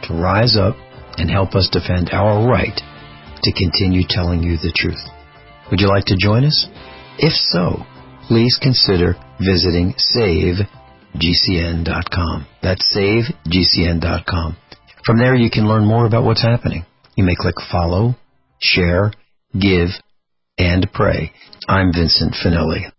Speaker 3: to rise up and help us defend our right to continue telling you the truth. Would you like to join us? If so, please consider visiting SaveGCN.com. That's SaveGCN.com. From there, you can learn more about what's happening. You may click follow, share, give, and pray. I'm Vincent Finelli.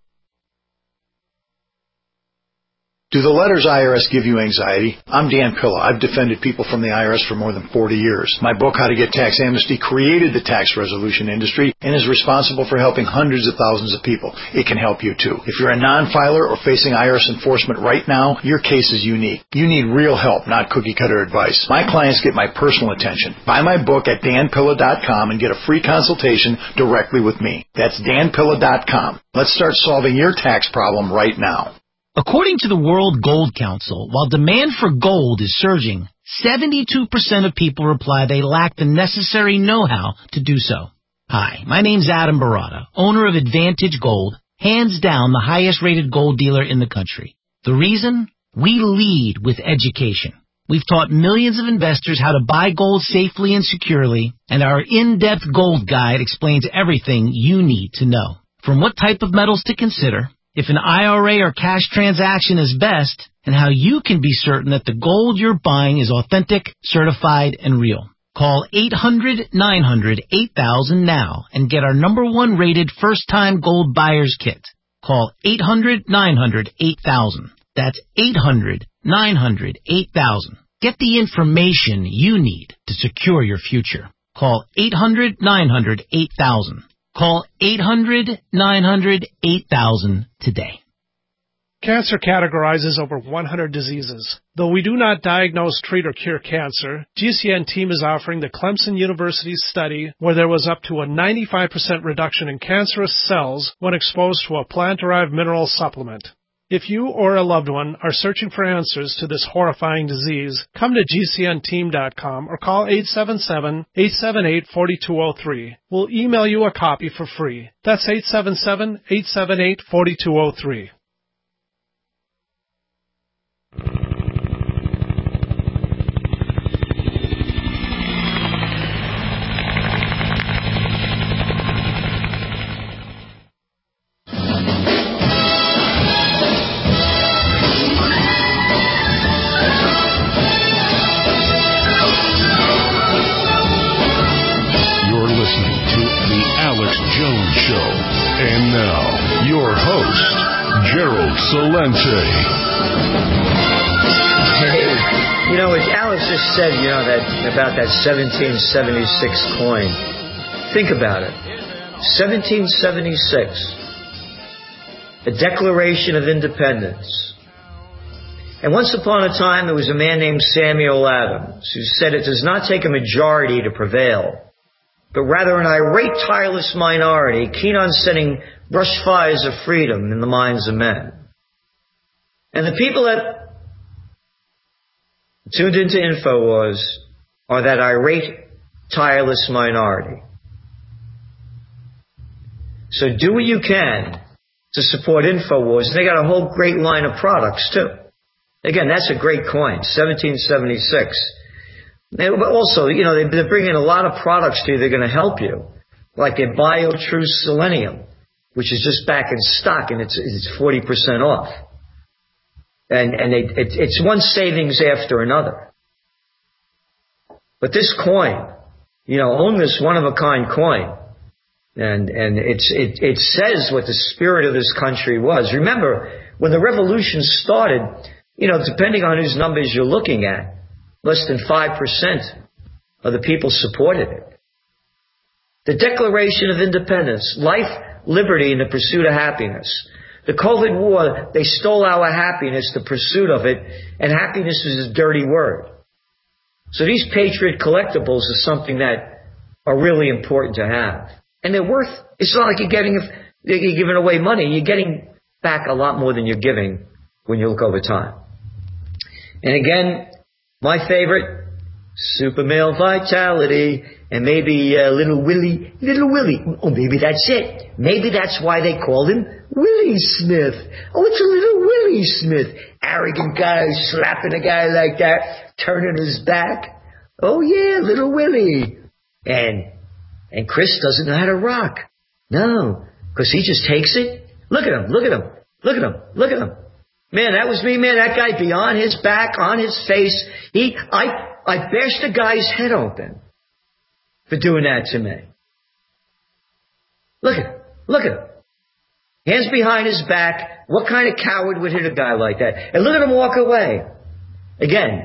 Speaker 7: Do the letters IRS give you anxiety? I'm Dan Pilla. I've defended people from the IRS for more than 40 years. My book, How to Get Tax Amnesty, created the tax resolution industry and is responsible for helping hundreds of thousands of people. It can help you too. If you're a non-filer or facing IRS enforcement right now, your case is unique. You need real help, not cookie-cutter advice. My clients get my personal attention. Buy my book at danpilla.com and get a free consultation directly with me. That's danpilla.com. Let's start solving your tax problem right now.
Speaker 4: According to the World Gold Council, while demand for gold is surging, 72% of people reply they lack the necessary know-how to do so. Hi, my name's Adam Barata, owner of Advantage Gold, hands down the highest-rated gold dealer in the country. The reason? We lead with education. We've taught millions of investors how to buy gold safely and securely, and our in-depth gold guide explains everything you need to know. From what type of metals to consider, if an IRA or cash transaction is best, and how you can be certain that the gold you're buying is authentic, certified, and real. Call 800-900-8000 now and get our #1 rated first-time gold buyer's kit. Call 800-900-8000. That's 800-900-8000. Get the information you need to secure your future. Call 800-900-8000. Call 800-900-8000 today.
Speaker 5: Cancer categorizes over 100 diseases. Though we do not diagnose, treat, or cure cancer, GCN team is offering the Clemson University study where there was up to a 95% reduction in cancerous cells when exposed to a plant-derived mineral supplement. If you or a loved one are searching for answers to this horrifying disease, come to GCNteam.com or call 877-878-4203. We'll email you a copy for free. That's 877-878-4203.
Speaker 22: Jones Show. And now, your host, Gerald Celente.
Speaker 15: You know, what Alex just said, that about that 1776 coin. Think about it. 1776. The Declaration of Independence. And once upon a time, there was a man named Samuel Adams who said it does not take a majority to prevail, but rather an irate, tireless minority keen on setting brush fires of freedom in the minds of men. And the people that tuned into InfoWars are that irate, tireless minority. So do what you can to support InfoWars. They got a whole great line of products, too. Again, that's a great coin, 1776. But also, they're bringing a lot of products to you that are going to help you, like their BioTrue Selenium, which is just back in stock, and it's 40% off. And it's one savings after another. But this coin, own this one-of-a-kind coin, and it says what the spirit of this country was. Remember, when the revolution started, depending on whose numbers you're looking at, less than 5% of the people supported it. The Declaration of Independence, life, liberty, and the pursuit of happiness. The COVID war, they stole our happiness, the pursuit of it, and happiness is a dirty word. So these Patriot collectibles are something that are really important to have. And they're worth, it's not like you're giving away money. You're getting back a lot more than you're giving when you look over time. And again, my favorite, Super Male Vitality, and maybe Little Willie. Oh, maybe that's it. Maybe that's why they called him Willie Smith. Oh, it's a Little Willie Smith. Arrogant guy slapping a guy like that, turning his back. Oh yeah, little Willie. And Chris doesn't know how to rock. No, because he just takes it. Look at him, look at him, look at him, look at him. Man, that was me, man. That guy be on his back, on his face. I bashed a guy's head open for doing that to me. Look at him, look at him. Hands behind his back. What kind of coward would hit a guy like that? And look at him walk away. Again,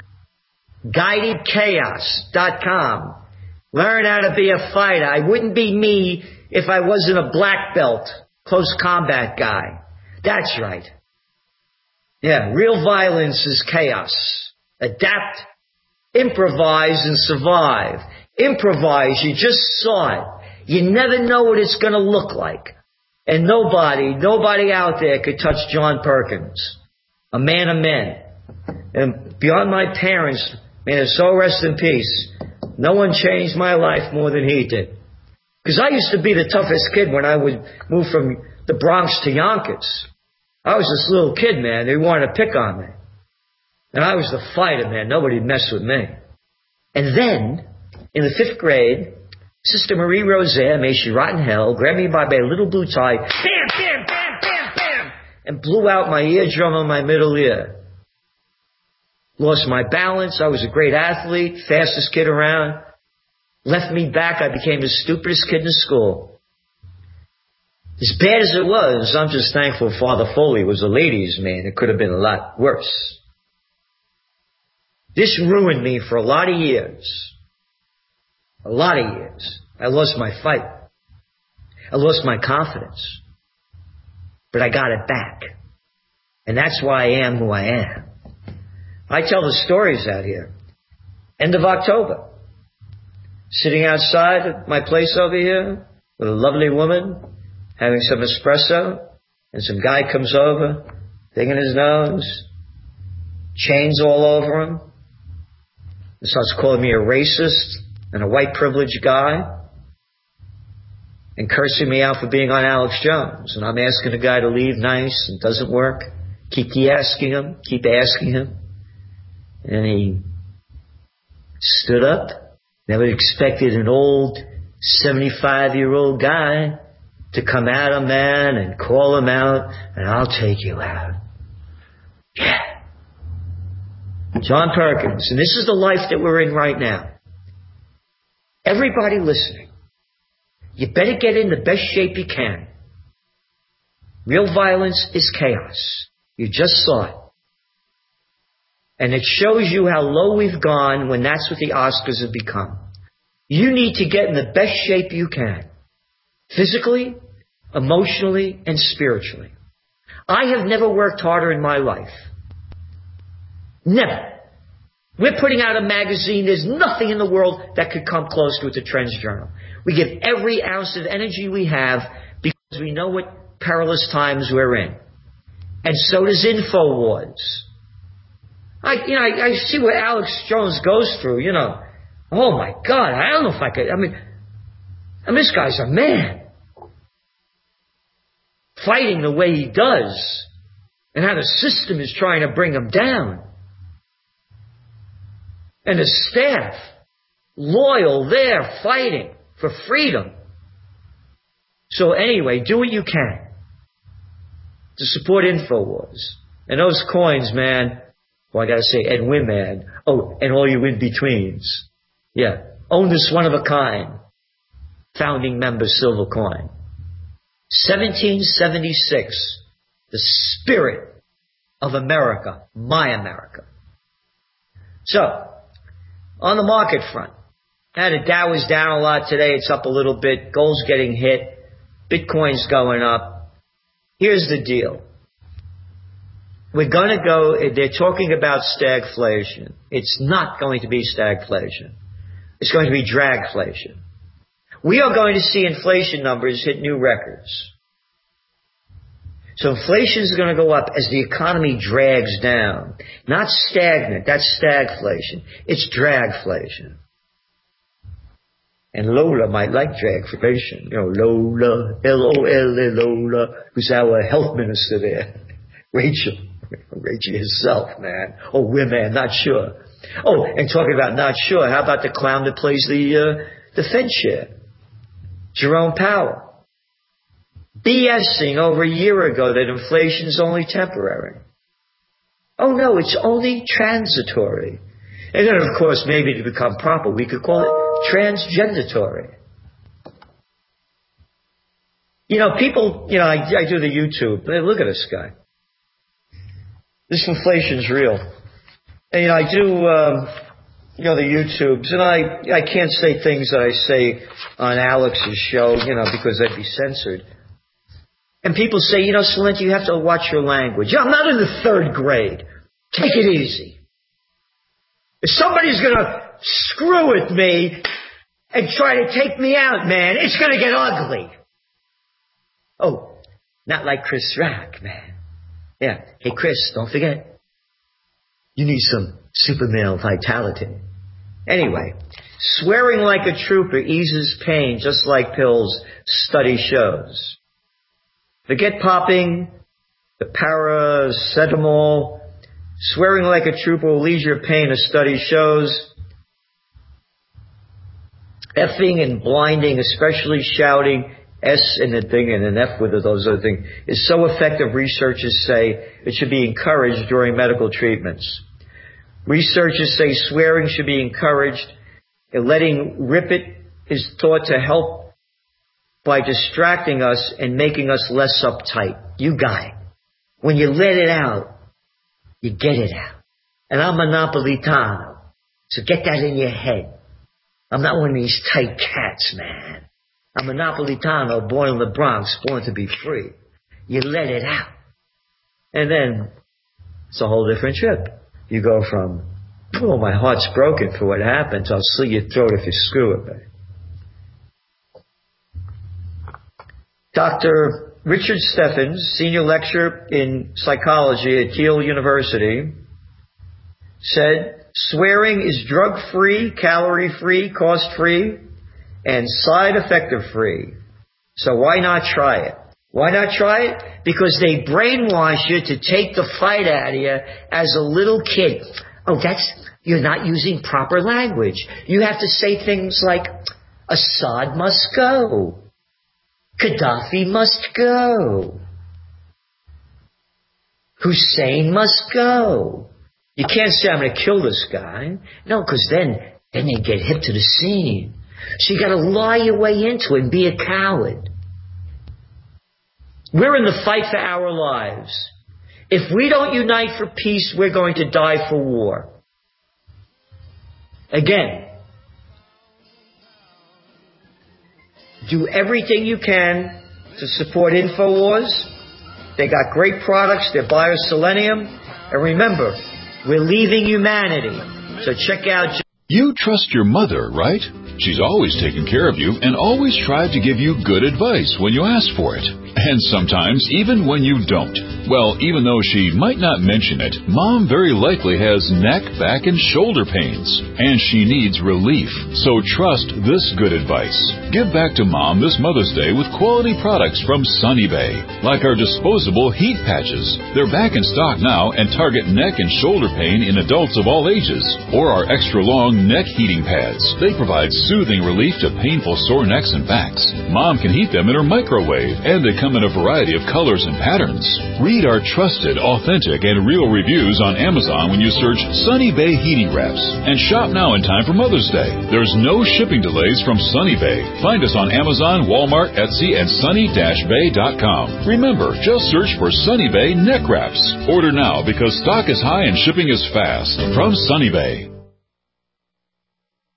Speaker 15: guidedchaos.com. Learn how to be a fighter. I wouldn't be me if I wasn't a black belt, close combat guy. That's right. Yeah, real violence is chaos. Adapt, improvise, and survive. Improvise, you just saw it. You never know what it's going to look like. And nobody out there could touch John Perkins, a man of men. And beyond my parents, may their soul rest in peace, no one changed my life more than he did. Because I used to be the toughest kid when I would move from the Bronx to Yonkers. I was this little kid, man. They wanted to pick on me. And I was the fighter, man. Nobody messed with me. And then, in the 5th grade, Sister Marie Rosaire, may she rot in hell, grabbed me by my little blue tie, bam, bam, bam, bam, bam, and blew out my eardrum on my middle ear. Lost my balance. I was a great athlete, fastest kid around. Left me back. I became the stupidest kid in school. As bad as it was, I'm just thankful Father Foley was a ladies' man. It could have been a lot worse. This ruined me for a lot of years. A lot of years. I lost my fight. I lost my confidence. But I got it back. And that's why I am who I am. I tell the stories out here. End of October. Sitting outside at my place over here with a lovely woman, having some espresso, and some guy comes over, digging his nose, chains all over him, and starts calling me a racist and a white privileged guy, and cursing me out for being on Alex Jones. And I'm asking the guy to leave nice, and it doesn't work. Keep asking him. And he stood up. Never expected an old 75-year-old guy to come at a man and call him out, and I'll take you out. Yeah. John Perkins. And this is the life that we're in right now. Everybody listening, you better get in the best shape you can. Real violence is chaos. You just saw it. And it shows you how low we've gone when that's what the Oscars have become. You need to get in the best shape you can. Physically, emotionally, and spiritually. I have never worked harder in my life. Never. We're putting out a magazine. There's nothing in the world that could come close to it, the Trends Journal. We give every ounce of energy we have because we know what perilous times we're in. And so does InfoWars. I see what Alex Jones goes through, Oh my God, I don't know if I could. This guy's a man. Fighting the way he does. And how the system is trying to bring him down. And the staff, loyal there, fighting for freedom. So anyway, do what you can to support InfoWars. And those coins, man. Well, I gotta say, Ed Wimad. Oh, and all you in-betweens. Yeah. Own this one-of-a-kind founding member silver coin. 1776. The spirit of America. My America. So, on the market front, the Dow is down a lot today. It's up a little bit. Gold's getting hit. Bitcoin's going up. Here's the deal. We're going to go, they're talking about stagflation. It's not going to be stagflation. It's going to be dragflation. We are going to see inflation numbers hit new records. So inflation is going to go up as the economy drags down. Not stagnant, that's stagflation. It's dragflation. And Lola might like dragflation. Lola, L-O-L-A, Lola, who's our health minister there. Rachel herself, man. Or women, not sure. Oh, and talking about not sure, how about the clown that plays the Fed chair? Jerome Powell. BSing over a year ago that inflation is only temporary. Oh no, it's only transitory. And then of course, maybe to become proper, we could call it transgendatory. People, I do the YouTube. Look at this guy. This inflation's real. And, I do, the YouTubes. And I can't say things that I say on Alex's show, because they'd be censored. And people say, Salenti, you have to watch your language. I'm not in the 3rd grade. Take it easy. If somebody's going to screw with me and try to take me out, man, it's going to get ugly. Oh, not like Chris Rock, man. Yeah. Hey, Chris, don't forget. You need some super male vitality. Anyway, swearing like a trooper eases pain just like pills, study shows. Forget popping, the paracetamol. Swearing like a trooper will ease your pain, a study shows. Effing and blinding, especially shouting, S in the thing and an F with those other things, is so effective, researchers say it should be encouraged during medical treatments. Researchers say swearing should be encouraged. Letting rip it is thought to help by distracting us and making us less uptight. You got it. When you let it out, you get it out. And I'm a Napolitano, so get that in your head. I'm not one of these tight cats, man. I'm a Napolitano, born in the Bronx, born to be free. You let it out. And then it's a whole different trip. You go from, oh, my heart's broken for what happened, to I'll slit your throat if you screw it, baby. Dr. Richard Steffens, senior lecturer in psychology at Yale University, said, swearing is drug-free, calorie-free, cost-free, and side-effective-free. So why not try it? Why not try it? Because they brainwash you to take the fight out of you as a little kid. Oh, you're not using proper language. You have to say things like, Assad must go. Gaddafi must go. Hussein must go. You can't say, I'm going to kill this guy. No, because then they get hip to the scene. So you got to lie your way into it and be a coward. We're in the fight for our lives. If we don't unite for peace, we're going to die for war. Again, do everything you can to support InfoWars. They got great products. They're BioSelenium. And remember, we're leaving humanity. So check out...
Speaker 19: You trust your mother, right? She's always taken care of you and always tried to give you good advice when you ask for it. And sometimes even when you don't. Well, even though she might not mention it, Mom very likely has neck, back, and shoulder pains. And she needs relief. So trust this good advice. Give back to Mom this Mother's Day with quality products from Sunny Bay. Like our disposable heat patches. They're back in stock now and target neck and shoulder pain in adults of all ages. Or our extra long neck heating pads. They provide soothing relief to painful sore necks and backs. Mom can heat them in her microwave, and they come in a variety of colors and patterns. Read our trusted, authentic, and real reviews on Amazon when you search Sunny Bay Heating Wraps. And shop now in time for Mother's Day. There's no shipping delays from Sunny Bay. Find us on Amazon, Walmart, Etsy, and sunny-bay.com. Remember, just search for Sunny Bay Neck Wraps. Order now because stock is high and shipping is fast. From Sunny Bay.